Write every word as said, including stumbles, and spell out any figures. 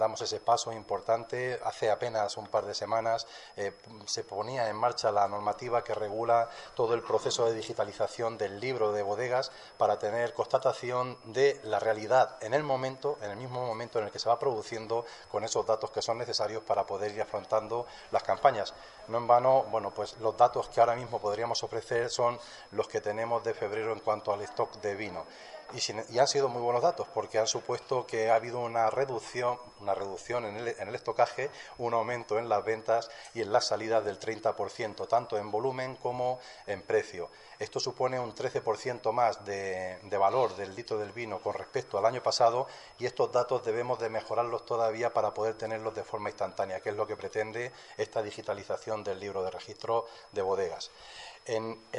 damos ese paso importante. Hace apenas un par de semanas eh, se ponía en marcha la normativa que regula todo el proceso de digitalización del libro de bodegas para tener constatación de la realidad en el momento, en el mismo momento en el que se va produciendo, con esos datos que son necesarios para poder ir afrontando las campañas. No en vano, bueno, pues los datos que ahora mismo podríamos ofrecer son los que tenemos de febrero en cuanto al stock de vino. Y, sin, y han sido muy buenos datos porque han supuesto que ha habido una reducción, una reducción en el, en el estocaje, un aumento en las ventas y en las salidas del treinta por ciento, tanto en volumen como en precio. Esto supone un trece por ciento más de, de valor del litro del vino con respecto al año pasado, y estos datos debemos de mejorarlos todavía para poder tenerlos de forma instantánea, que es lo que pretende esta digitalización del libro de registro de bodegas. En, en